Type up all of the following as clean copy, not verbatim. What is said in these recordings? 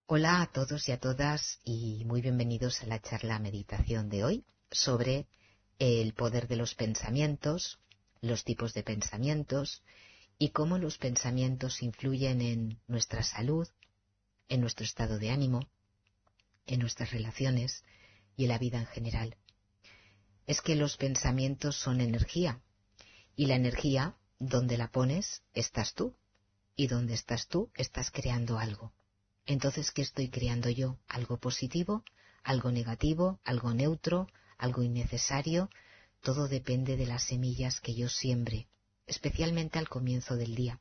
Hola a todos y a todas y muy bienvenidos a la charla meditación de hoy sobre el poder de los pensamientos, los tipos de pensamientos y cómo los pensamientos influyen en nuestra salud, en nuestro estado de ánimo, en nuestras relaciones y en la vida en general. Es que los pensamientos son energía y la energía, donde la pones, estás tú, y donde estás tú, estás creando algo. Entonces, ¿qué estoy creando yo? ¿Algo positivo? ¿Algo negativo? ¿Algo neutro? ¿Algo innecesario? Todo depende de las semillas que yo siembre, especialmente al comienzo del día.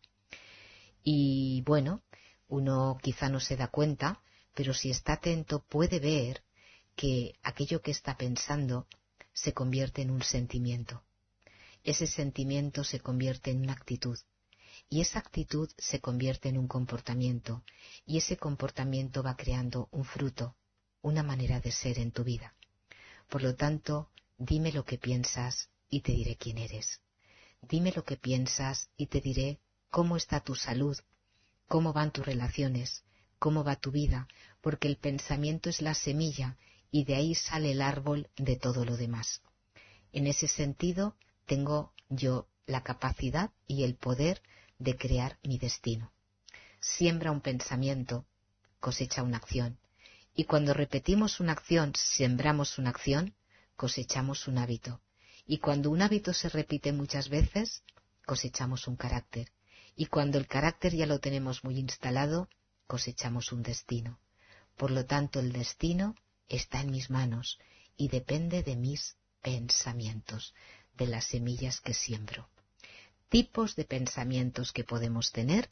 Y bueno, uno quizá no se da cuenta, pero si está atento puede ver que aquello que está pensando se convierte en un sentimiento. Ese sentimiento se convierte en una actitud. Y esa actitud se convierte en un comportamiento, y ese comportamiento va creando un fruto, una manera de ser en tu vida. Por lo tanto, dime lo que piensas y te diré quién eres. Dime lo que piensas y te diré cómo está tu salud, cómo van tus relaciones, cómo va tu vida, porque el pensamiento es la semilla y de ahí sale el árbol de todo lo demás. En ese sentido, tengo yo la capacidad y el poder de crear mi destino. Siembra un pensamiento, cosecha una acción. Y cuando repetimos una acción, sembramos una acción, cosechamos un hábito. Y cuando un hábito se repite muchas veces, cosechamos un carácter. Y cuando el carácter ya lo tenemos muy instalado, cosechamos un destino. Por lo tanto, el destino está en mis manos y depende de mis pensamientos, de las semillas que siembro. Tipos de pensamientos que podemos tener,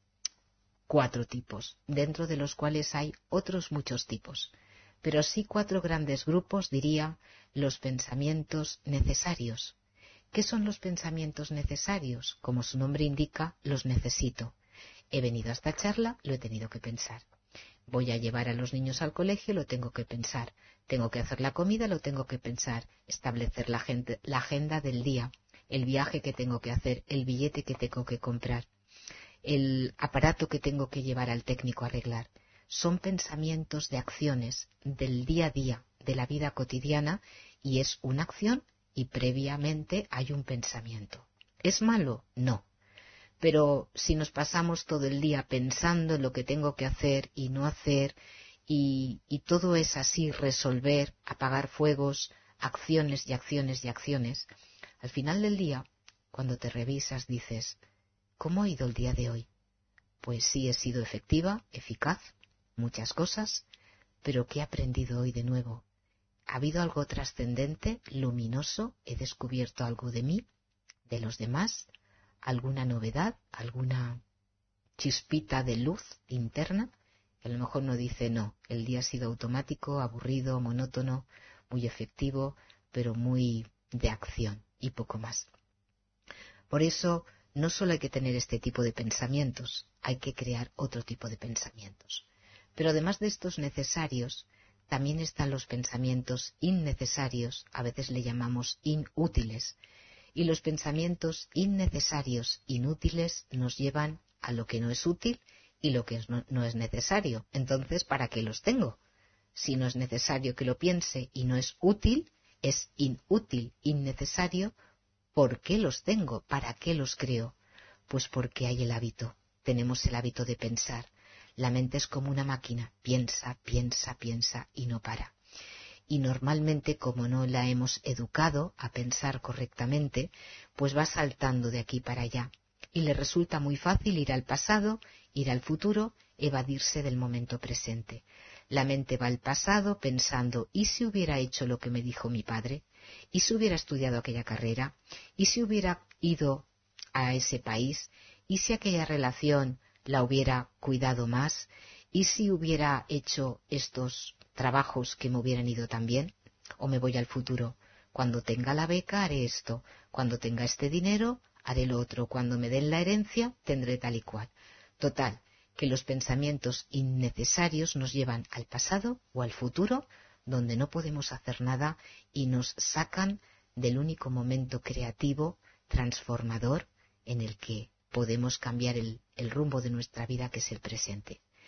4 tipos, dentro de los cuales hay otros muchos tipos, pero sí 4 grandes grupos, diría, los pensamientos necesarios. ¿Qué son los pensamientos necesarios? Como su nombre indica, los necesito. He venido a esta charla, lo he tenido que pensar. Voy a llevar a los niños al colegio, lo tengo que pensar. Tengo que hacer la comida, lo tengo que pensar. Establecer la agenda del día. El viaje que tengo que hacer, el billete que tengo que comprar, el aparato que tengo que llevar al técnico a arreglar. Son pensamientos de acciones del día a día, de la vida cotidiana, y es una acción y previamente hay un pensamiento. ¿Es malo? No. Pero si nos pasamos todo el día pensando en lo que tengo que hacer y no hacer, y todo es así, resolver, apagar fuegos, acciones y acciones y acciones, al final del día, cuando te revisas, dices, ¿cómo ha ido el día de hoy? Pues sí, he sido efectiva, eficaz, muchas cosas, pero ¿qué he aprendido hoy de nuevo? ¿Ha habido algo trascendente, luminoso? ¿He descubierto algo de mí, de los demás? ¿Alguna novedad? ¿Alguna chispita de luz interna? Que a lo mejor no dice, no, el día ha sido automático, aburrido, monótono, muy efectivo, pero muy de acción y poco más. Por eso, no solo hay que tener este tipo de pensamientos, hay que crear otro tipo de pensamientos. Pero además de estos necesarios, también están los pensamientos innecesarios, a veces le llamamos inútiles. Y los pensamientos innecesarios, inútiles, nos llevan a lo que no es útil y lo que no es necesario. Entonces, ¿para qué los tengo? Si no es necesario que lo piense y no es útil, es inútil, innecesario. ¿Por qué los tengo? ¿Para qué los creo? Pues porque hay el hábito. Tenemos el hábito de pensar. La mente es como una máquina. Piensa, piensa, piensa y no para. Y normalmente, como no la hemos educado a pensar correctamente, pues va saltando de aquí para allá. Y le resulta muy fácil ir al pasado, ir al futuro, evadirse del momento presente. La mente va al pasado pensando, ¿y si hubiera hecho lo que me dijo mi padre? ¿Y si hubiera estudiado aquella carrera? ¿Y si hubiera ido a ese país? ¿Y si aquella relación la hubiera cuidado más? ¿Y si hubiera hecho estos trabajos que me hubieran ido tan bien? ¿O me voy al futuro? Cuando tenga la beca haré esto, cuando tenga este dinero haré lo otro, cuando me den la herencia tendré tal y cual. Total, que los pensamientos innecesarios nos llevan al pasado o al futuro, donde no podemos hacer nada y nos sacan del único momento creativo, transformador, en el que podemos cambiar el rumbo de nuestra vida, que es el presente.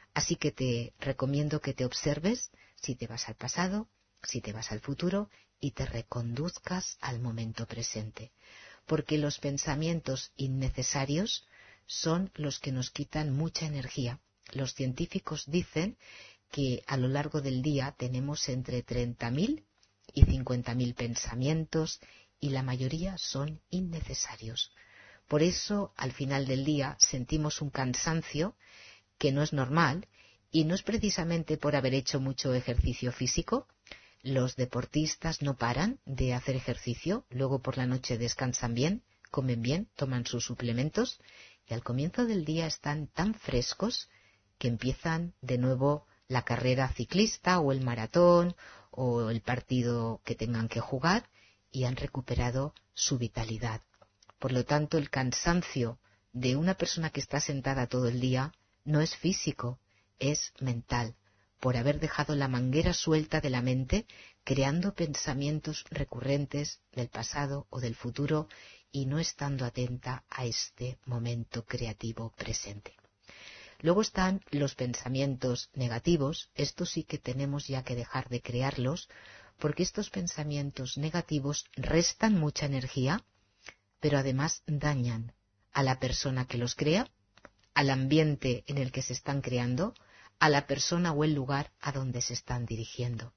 Así que te recomiendo que te observes si te vas al pasado, si te vas al futuro y te reconduzcas al momento presente. Porque los pensamientos innecesarios son los que nos quitan mucha energía. Los científicos dicen que a lo largo del día tenemos entre 30.000 y 50.000 pensamientos y la mayoría son innecesarios. Por eso, al final del día, sentimos un cansancio que no es normal y no es precisamente por haber hecho mucho ejercicio físico. Los deportistas no paran de hacer ejercicio, luego por la noche descansan bien, comen bien, toman sus suplementos y al comienzo del día están tan frescos que empiezan de nuevo la carrera ciclista o el maratón o el partido que tengan que jugar y han recuperado su vitalidad. Por lo tanto, el cansancio de una persona que está sentada todo el día no es físico, es mental, por haber dejado la manguera suelta de la mente, creando pensamientos recurrentes del pasado o del futuro y no estando atenta a este momento creativo presente. Luego están los pensamientos negativos. Estos sí que tenemos ya que dejar de crearlos, porque estos pensamientos negativos restan mucha energía, pero además dañan a la persona que los crea, al ambiente en el que se están creando, a la persona o el lugar a donde se están dirigiendo.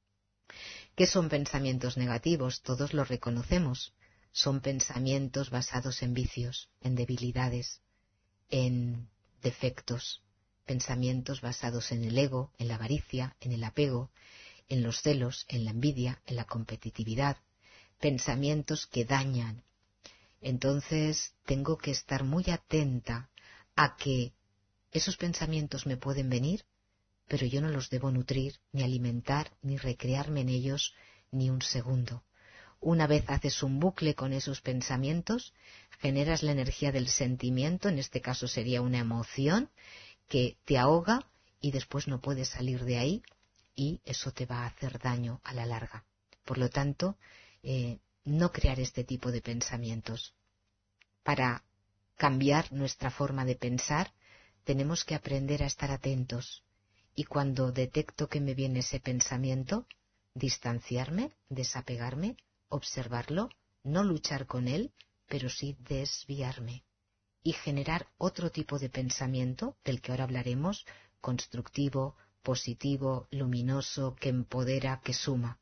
¿Qué son pensamientos negativos? Todos los reconocemos. Son pensamientos basados en vicios, en debilidades, en defectos, pensamientos basados en el ego, en la avaricia, en el apego, en los celos, en la envidia, en la competitividad, pensamientos que dañan. Entonces tengo que estar muy atenta a que esos pensamientos me pueden venir, pero yo no los debo nutrir, ni alimentar, ni recrearme en ellos ni un segundo. Una vez haces un bucle con esos pensamientos, generas la energía del sentimiento, en este caso sería una emoción, que te ahoga y después no puedes salir de ahí y eso te va a hacer daño a la larga. Por lo tanto, no crear este tipo de pensamientos. Para cambiar nuestra forma de pensar, tenemos que aprender a estar atentos y cuando detecto que me viene ese pensamiento, distanciarme, desapegarme, observarlo, no luchar con él, pero sí desviarme y generar otro tipo de pensamiento, del que ahora hablaremos, constructivo, positivo, luminoso, que empodera, que suma.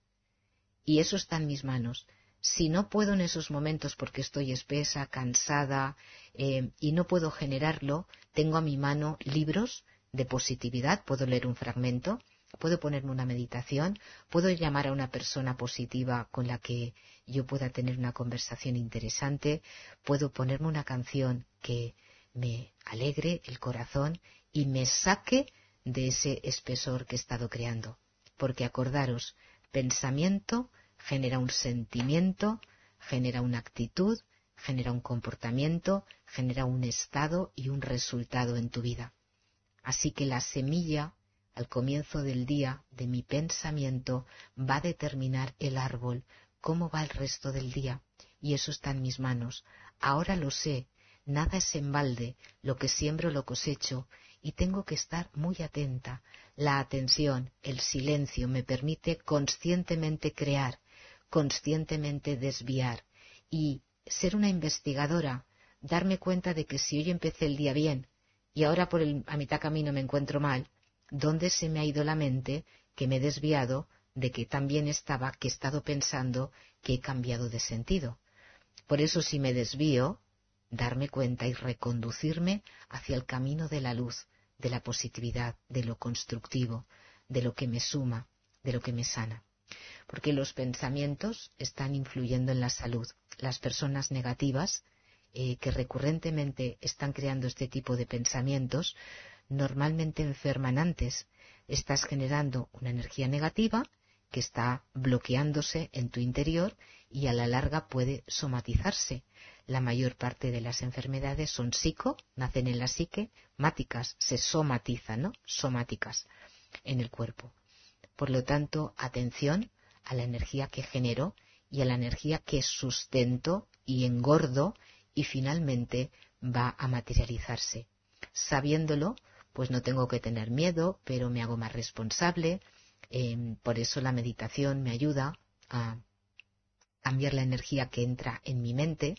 Y eso está en mis manos. Si no puedo en esos momentos porque estoy espesa, cansada y no puedo generarlo, tengo a mi mano libros de positividad, puedo leer un fragmento, puedo ponerme una meditación, puedo llamar a una persona positiva con la que yo pueda tener una conversación interesante, puedo ponerme una canción que me alegre el corazón y me saque de ese espesor que he estado creando. Porque acordaros, pensamiento genera un sentimiento, genera una actitud, genera un comportamiento, genera un estado y un resultado en tu vida. Así que la semilla al comienzo del día de mi pensamiento va a determinar el árbol, cómo va el resto del día, y eso está en mis manos. Ahora lo sé, nada es en balde, lo que siembro lo cosecho, y tengo que estar muy atenta. La atención, el silencio me permite conscientemente crear, conscientemente desviar, y ser una investigadora, darme cuenta de que si hoy empecé el día bien, y ahora a mitad camino me encuentro mal, ¿dónde se me ha ido la mente que me he desviado de que tan bien estaba, que he estado pensando que he cambiado de sentido? Por eso si me desvío, darme cuenta y reconducirme hacia el camino de la luz, de la positividad, de lo constructivo, de lo que me suma, de lo que me sana. Porque los pensamientos están influyendo en la salud. Las personas negativas que recurrentemente están creando este tipo de pensamientos, normalmente enferman antes. Estás generando una energía negativa que está bloqueándose en tu interior y a la larga puede somatizarse. La mayor parte de las enfermedades son nacen en la psique, máticas, se somatizan, ¿no? Somáticas en el cuerpo. Por lo tanto, atención a la energía que genero y a la energía que sustento y engordo y finalmente va a materializarse. Sabiéndolo, pues no tengo que tener miedo, pero me hago más responsable. Por eso la meditación me ayuda a cambiar la energía que entra en mi mente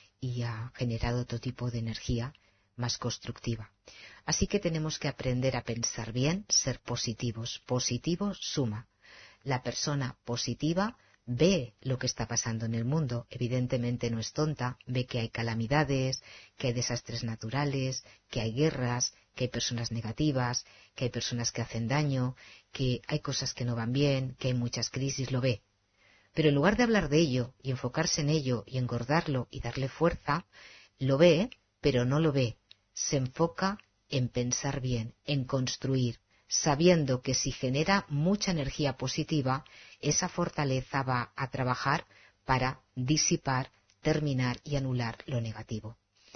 y a generar otro tipo de energía más constructiva. Así que tenemos que aprender a pensar bien, ser positivos. Positivo suma. La persona positiva ve lo que está pasando en el mundo. Evidentemente no es tonta, ve que hay calamidades, que hay desastres naturales, que hay guerras, que hay personas negativas, que hay personas que hacen daño, que hay cosas que no van bien, que hay muchas crisis, lo ve. Pero en lugar de hablar de ello y enfocarse en ello y engordarlo y darle fuerza, lo ve, pero no lo ve. Se enfoca en pensar bien, en construir, sabiendo que si genera mucha energía positiva, esa fortaleza va a trabajar para disipar, terminar y anular lo negativo.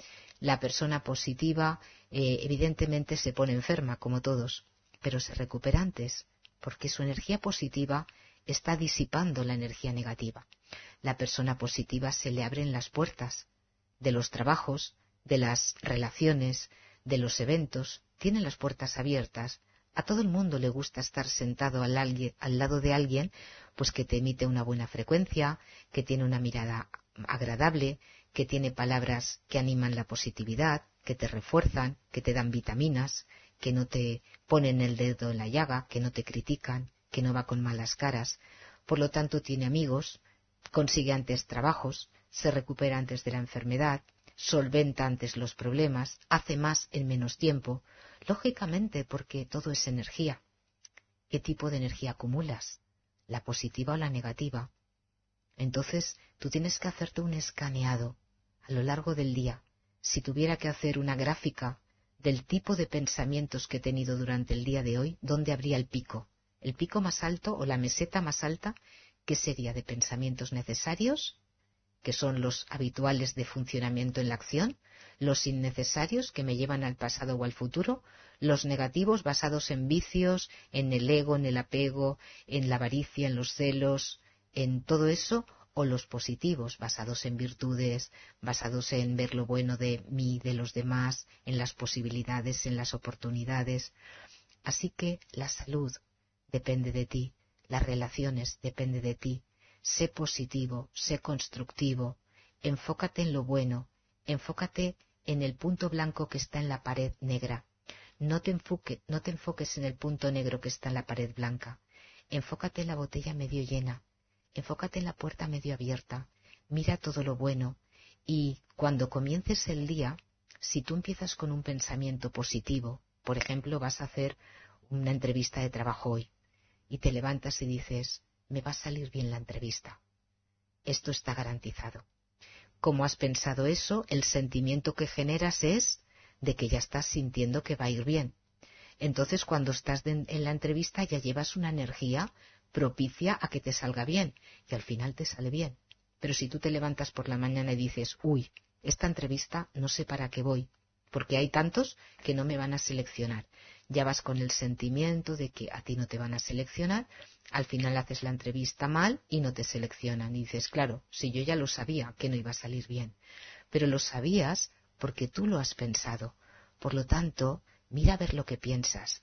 La persona positiva evidentemente se pone enferma, como todos, pero se recupera antes, porque su energía positiva está disipando la energía negativa. La persona positiva se le abren las puertas de los trabajos, de las relaciones, de los eventos, tiene las puertas abiertas. A todo el mundo le gusta estar sentado al lado de alguien, pues que te emite una buena frecuencia, que tiene una mirada agradable, que tiene palabras que animan la positividad, que te refuerzan, que te dan vitaminas, que no te ponen el dedo en la llaga, que no te critican, que no va con malas caras. Por lo tanto, tiene amigos, consigue antes trabajos, se recupera antes de la enfermedad, solventa antes los problemas, hace más en menos tiempo, lógicamente porque todo es energía. ¿Qué tipo de energía acumulas? ¿La positiva o la negativa? Entonces, tú tienes que hacerte un escaneado a lo largo del día. Si tuviera que hacer una gráfica del tipo de pensamientos que he tenido durante el día de hoy, ¿dónde habría el pico? El pico más alto o la meseta más alta, ¿qué sería? De pensamientos necesarios, que son los habituales de funcionamiento en la acción, los innecesarios que me llevan al pasado o al futuro, los negativos basados en vicios, en el ego, en el apego, en la avaricia, en los celos, en todo eso, o los positivos basados en virtudes, basados en ver lo bueno de mí, de los demás, en las posibilidades, en las oportunidades. Así que la salud depende de ti, las relaciones dependen de ti. Sé positivo, sé constructivo, enfócate en lo bueno, enfócate en el punto blanco que está en la pared negra. No te enfoques en el punto negro que está en la pared blanca. Enfócate en la botella medio llena, enfócate en la puerta medio abierta, mira todo lo bueno y cuando comiences el día, si tú empiezas con un pensamiento positivo, por ejemplo, vas a hacer una entrevista de trabajo hoy y te levantas y dices, me va a salir bien la entrevista. Esto está garantizado. Como has pensado eso, el sentimiento que generas es de que ya estás sintiendo que va a ir bien. Entonces, cuando estás en la entrevista ya llevas una energía propicia a que te salga bien y al final te sale bien. Pero si tú te levantas por la mañana y dices, uy, esta entrevista no sé para qué voy, porque hay tantos que no me van a seleccionar. Ya vas con el sentimiento de que a ti no te van a seleccionar, al final haces la entrevista mal y no te seleccionan. Y dices, claro, si yo ya lo sabía que no iba a salir bien, pero lo sabías porque tú lo has pensado. Por lo tanto, mira a ver lo que piensas.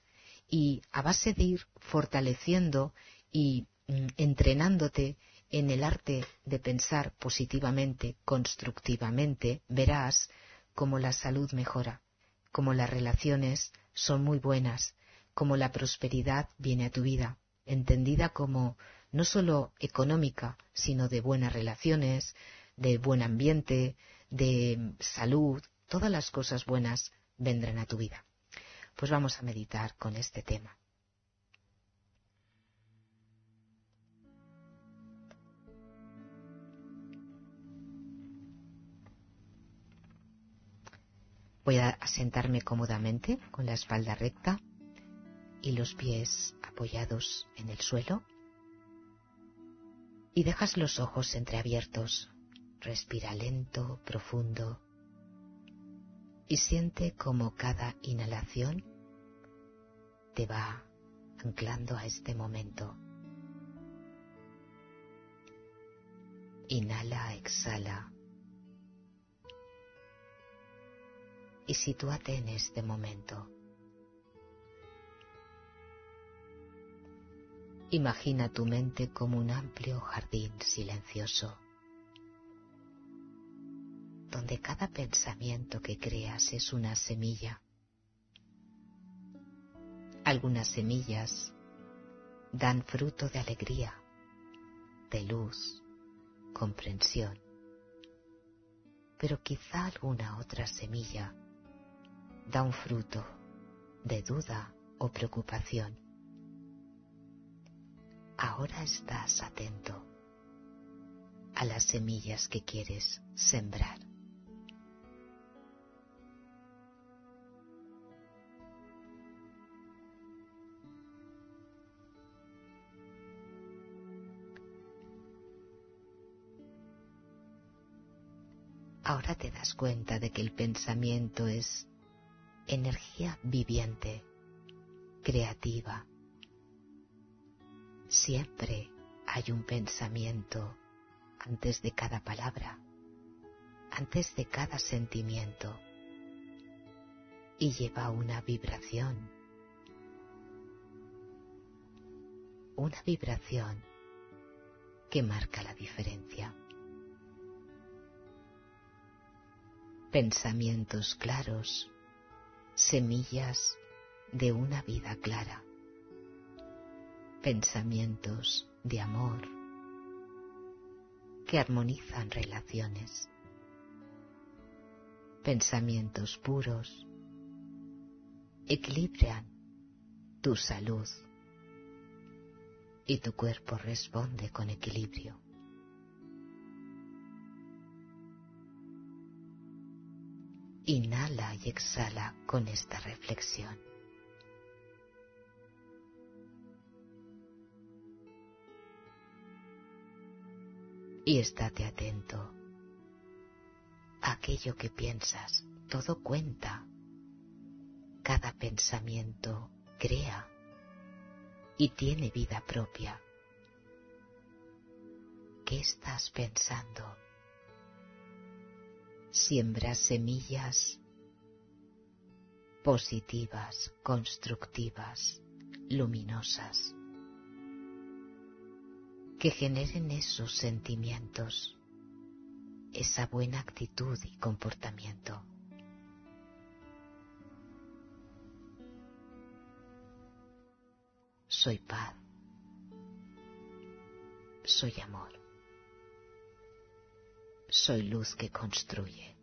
Y a base de ir fortaleciendo y entrenándote en el arte de pensar positivamente, constructivamente, verás cómo la salud mejora, cómo las relaciones son muy buenas, cómo la prosperidad viene a tu vida, entendida como no solo económica, sino de buenas relaciones, de buen ambiente, de salud, todas las cosas buenas vendrán a tu vida. Pues vamos a meditar con este tema. Voy a sentarme cómodamente con la espalda recta y los pies apoyados en el suelo y dejas los ojos entreabiertos. Respira lento, profundo y siente como cada inhalación te va anclando a este momento. Inhala, exhala y sitúate en este momento. Imagina tu mente como un amplio jardín silencioso, donde cada pensamiento que creas es una semilla. Algunas semillas dan fruto de alegría, de luz, comprensión, pero quizá alguna otra semilla da un fruto de duda o preocupación. Ahora estás atento a las semillas que quieres sembrar. Ahora te das cuenta de que el pensamiento es energía viviente, creativa. Siempre hay un pensamiento antes de cada palabra, antes de cada sentimiento, y lleva una vibración que marca la diferencia. Pensamientos claros, semillas de una vida clara. Pensamientos de amor que armonizan relaciones. Pensamientos puros equilibran tu salud y tu cuerpo responde con equilibrio. Inhala y exhala con esta reflexión. Y estate atento a aquello que piensas. Todo cuenta. Cada pensamiento crea y tiene vida propia. ¿Qué estás pensando? Siembra semillas positivas, constructivas, luminosas, que generen esos sentimientos, esa buena actitud y comportamiento. Soy paz, soy amor, soy luz que construye.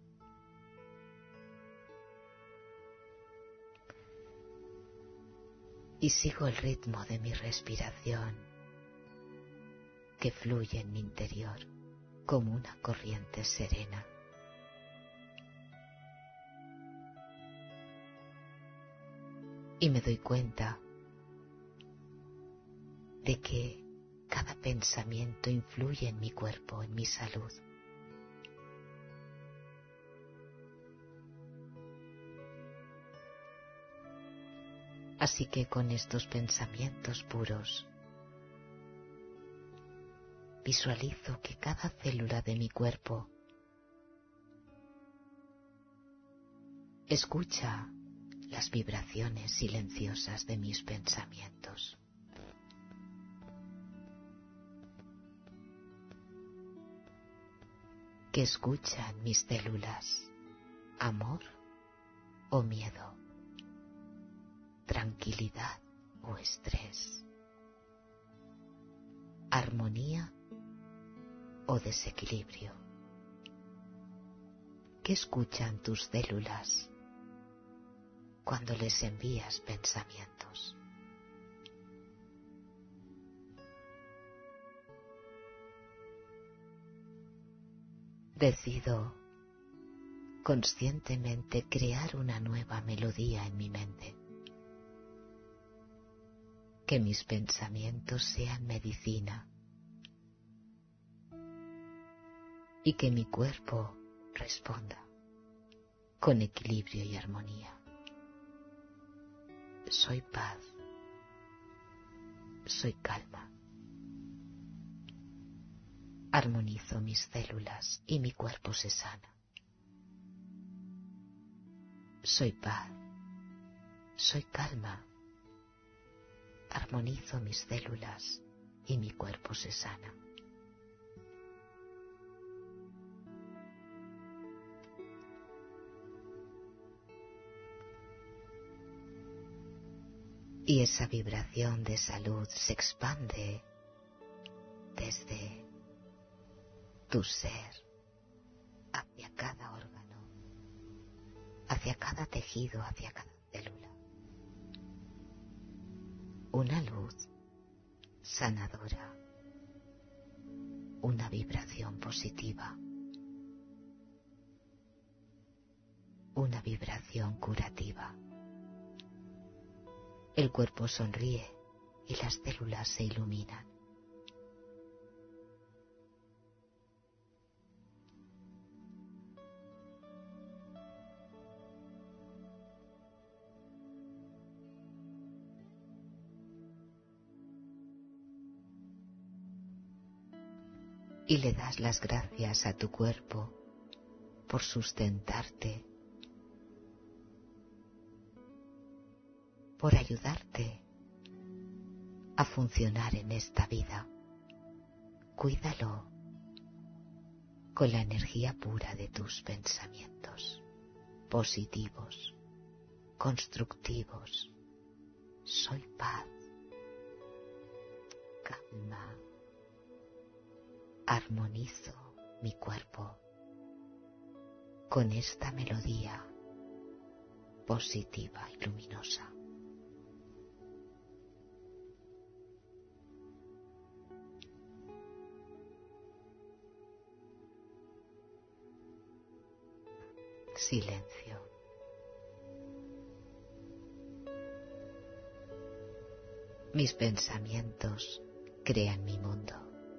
Y sigo el ritmo de mi respiración, que fluye en mi interior como una corriente serena. Y me doy cuenta de que cada pensamiento influye en mi cuerpo, en mi salud. Así que con estos pensamientos puros, visualizo que cada célula de mi cuerpo escucha las vibraciones silenciosas de mis pensamientos. ¿Qué escuchan mis células? ¿Amor o miedo? ¿Tranquilidad o estrés? ¿Armonía o desequilibrio? ¿Qué escuchan tus células cuando les envías pensamientos? Decido conscientemente crear una nueva melodía en mi mente. Que mis pensamientos sean medicina y que mi cuerpo responda con equilibrio y armonía. Soy paz, soy calma. Armonizo mis células y mi cuerpo se sana. Soy paz, soy calma. armonizo mis células y mi cuerpo se sana. Y esa vibración de salud se expande desde tu ser hacia cada órgano, hacia cada tejido, hacia cada célula. Una luz sanadora, una vibración positiva, una vibración curativa. El cuerpo sonríe y las células se iluminan. Y le das las gracias a tu cuerpo por sustentarte, por ayudarte a funcionar en esta vida. Cuídalo con la energía pura de tus pensamientos, positivos, constructivos. Soy paz, calma, armonizo mi cuerpo con esta melodía positiva y luminosa. Silencio. Mis pensamientos crean mi mundo.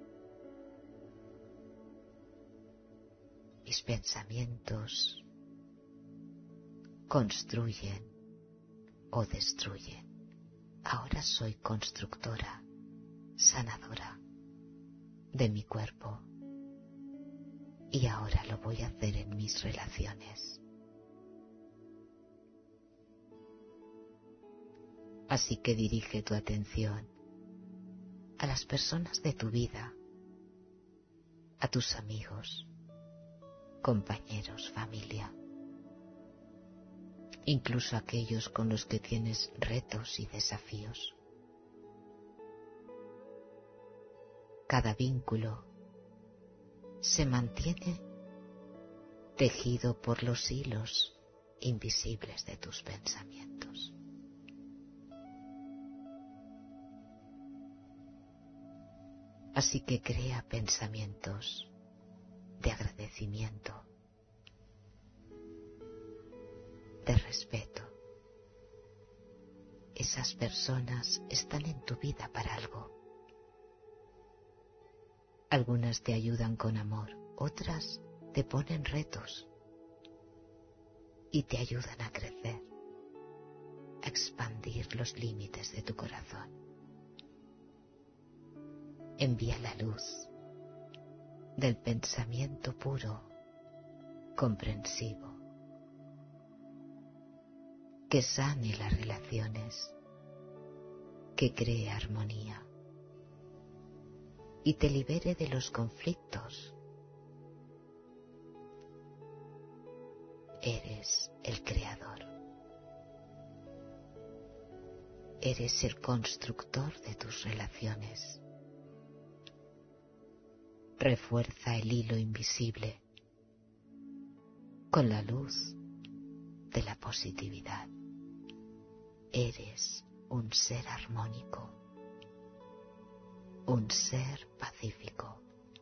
Mis pensamientos construyen o destruyen. Ahora soy constructora, sanadora de mi cuerpo. Y ahora lo voy a hacer en mis relaciones. Así que dirige tu atención a las personas de tu vida, a tus amigos, compañeros, familia, incluso aquellos con los que tienes retos y desafíos. Cada vínculo se mantiene tejido por los hilos invisibles de tus pensamientos. Así que crea pensamientos de agradecimiento, de respeto. Esas personas están en tu vida para algo. Algunas te ayudan con amor, otras te ponen retos y te ayudan a crecer, a expandir los límites de tu corazón. Envía la luz del pensamiento puro, comprensivo, que sane las relaciones, que cree armonía y te libere de los conflictos. Eres el creador. Eres el constructor de tus relaciones. Refuerza el hilo invisible con la luz de la positividad. Eres un ser armónico, un ser pacífico.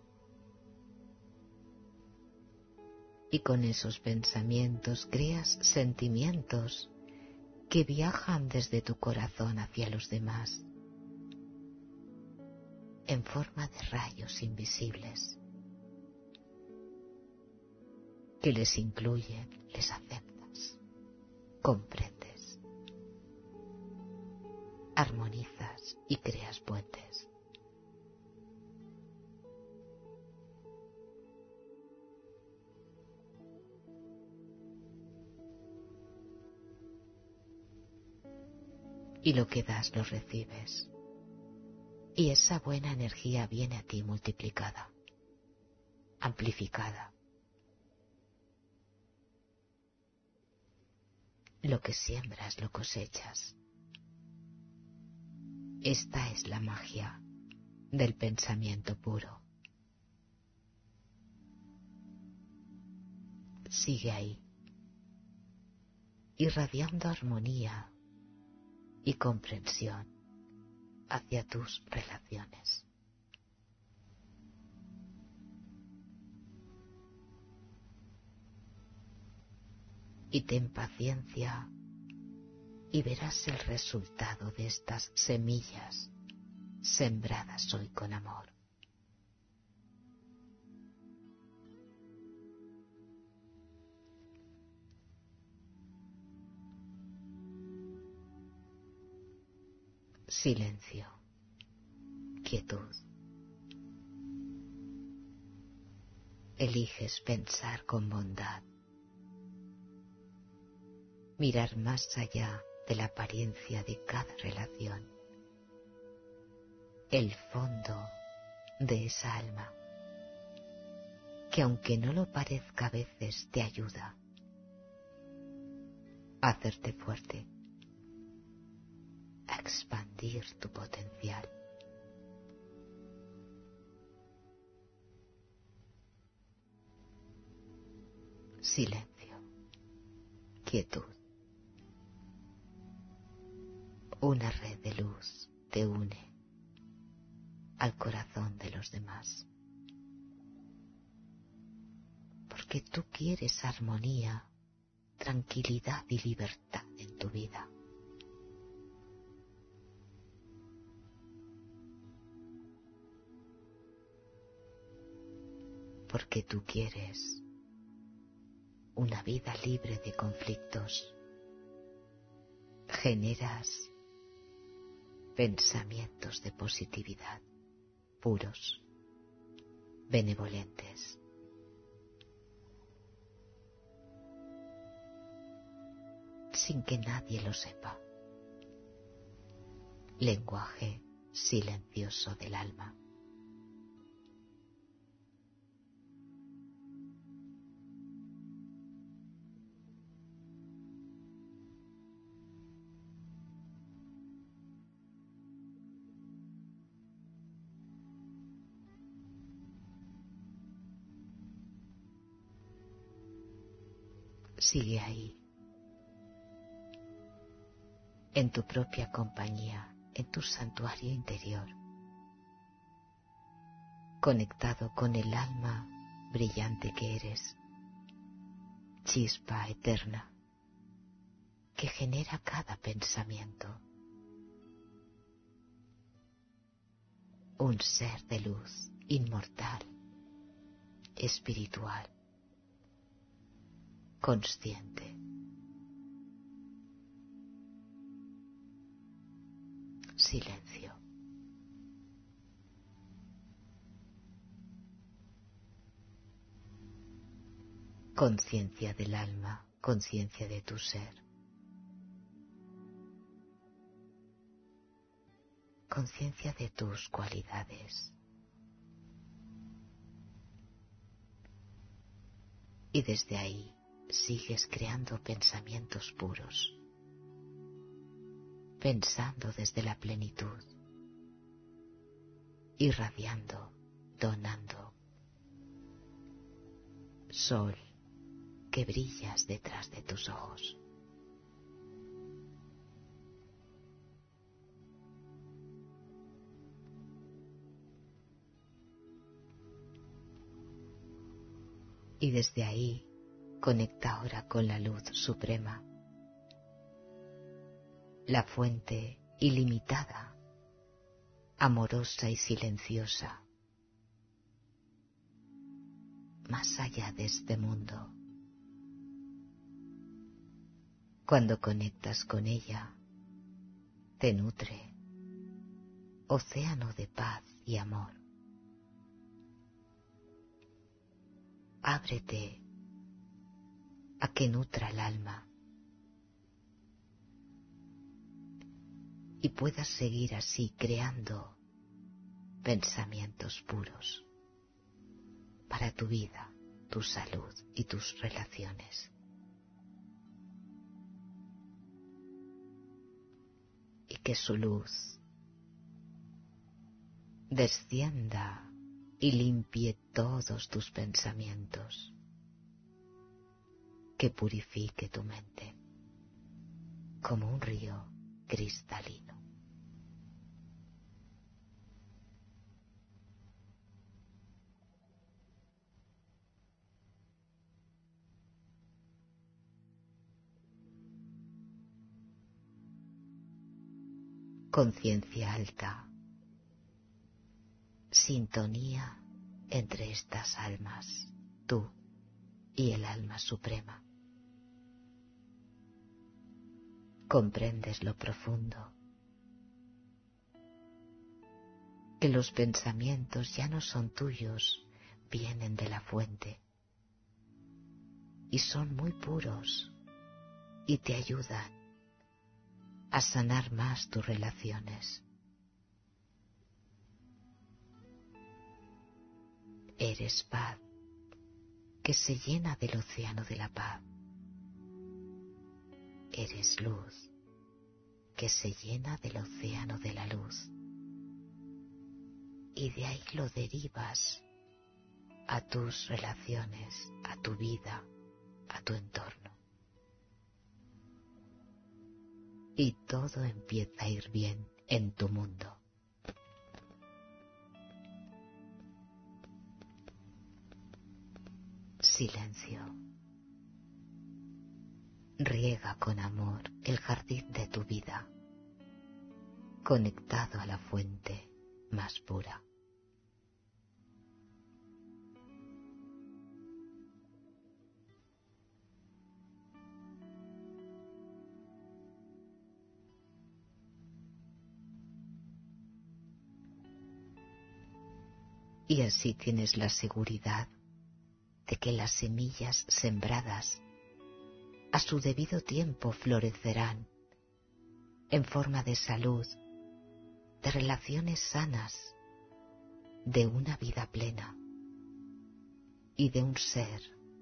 Y con esos pensamientos creas sentimientos que viajan desde tu corazón hacia los demás en forma de rayos invisibles que les incluyen, les aceptas, comprendes, armonizas y creas puentes. y lo que das lo recibes. Y esa buena energía viene a ti multiplicada, amplificada. Lo que siembras lo cosechas. Esta es la magia del pensamiento puro. Sigue ahí, irradiando armonía y comprensión hacia tus relaciones. Y ten paciencia y verás el resultado de estas semillas sembradas hoy con amor. Silencio, quietud. Eliges pensar con bondad, mirar más allá de la apariencia de cada relación, el fondo de esa alma, que aunque no lo parezca a veces te ayuda a hacerte fuerte, a expandir tu potencial. Silencio, quietud. Una red de luz te une al corazón de los demás. Porque tú quieres armonía, tranquilidad y libertad en tu vida. Porque tú quieres una vida libre de conflictos. Generas pensamientos de positividad, puros, benevolentes. Sin que nadie lo sepa. Lenguaje silencioso del alma. Sigue ahí, en tu propia compañía, en tu santuario interior, conectado con el alma brillante que eres, chispa eterna, que genera cada pensamiento. Un ser de luz, inmortal, espiritual, consciente. Silencio. Conciencia del alma, conciencia de tu ser. Conciencia de tus cualidades. Y desde ahí sigues creando pensamientos puros, pensando desde la plenitud, irradiando, donando. Sol, que brillas detrás de tus ojos. Y desde ahí conecta ahora con la luz suprema, la fuente ilimitada, amorosa y silenciosa, más allá de este mundo. Cuando conectas con ella, te nutre, océano de paz y amor. Ábrete a que nutra el alma. y puedas seguir así creando pensamientos puros para tu vida, tu salud y tus relaciones. Y que su luz descienda y limpie todos tus pensamientos, que purifique tu mente como un río cristalino. Conciencia alta, sintonía entre estas almas, tú y el alma suprema. Comprendes lo profundo, que los pensamientos ya no son tuyos, vienen de la fuente y son muy puros y te ayudan a sanar más tus relaciones. Eres paz que se llena del océano de la paz. Eres luz que se llena del océano de la luz. Y de ahí lo derivas a tus relaciones, a tu vida, a tu entorno. Y todo empieza a ir bien en tu mundo. Silencio. Riega con amor el jardín de tu vida, conectado a la fuente más pura. Y así tienes la seguridad de que las semillas sembradas a su debido tiempo florecerán en forma de salud, de relaciones sanas, de una vida plena y de un ser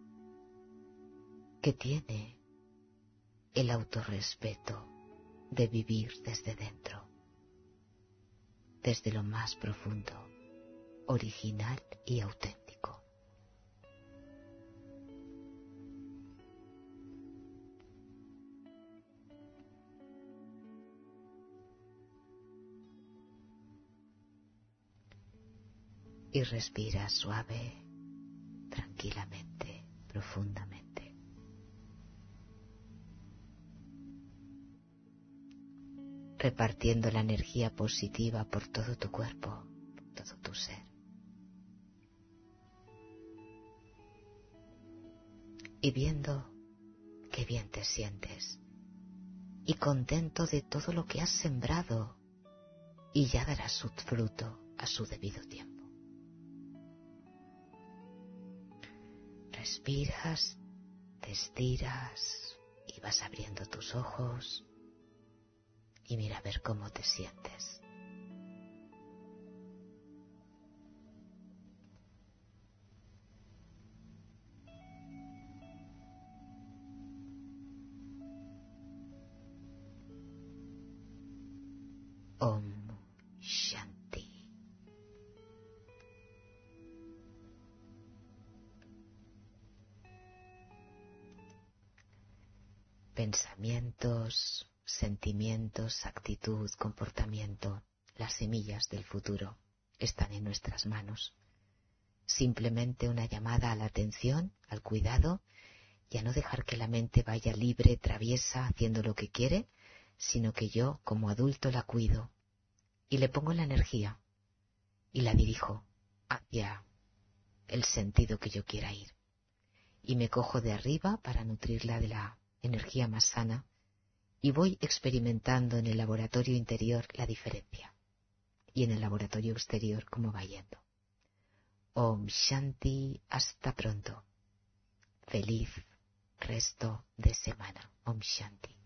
que tiene el autorrespeto de vivir desde dentro, desde lo más profundo, original y auténtico. Y respira suave, tranquilamente, profundamente. Repartiendo la energía positiva por todo tu cuerpo, todo tu ser. Y viendo qué bien te sientes y contento de todo lo que has sembrado y ya dará su fruto a su debido tiempo. Respiras, te estiras y vas abriendo tus ojos y mira a ver cómo te sientes. Om Shanti. Pensamientos, sentimientos, actitud, comportamiento, las semillas del futuro están en nuestras manos. Simplemente una llamada a la atención, al cuidado, y a no dejar que la mente vaya libre, traviesa, haciendo lo que quiere, sino que yo, como adulto, la cuido y le pongo la energía y la dirijo hacia el sentido que yo quiera ir. Y me cojo de arriba para nutrirla de la energía más sana y voy experimentando en el laboratorio interior la diferencia y en el laboratorio exterior cómo va yendo. Om Shanti, hasta pronto. Feliz resto de semana. Om Shanti.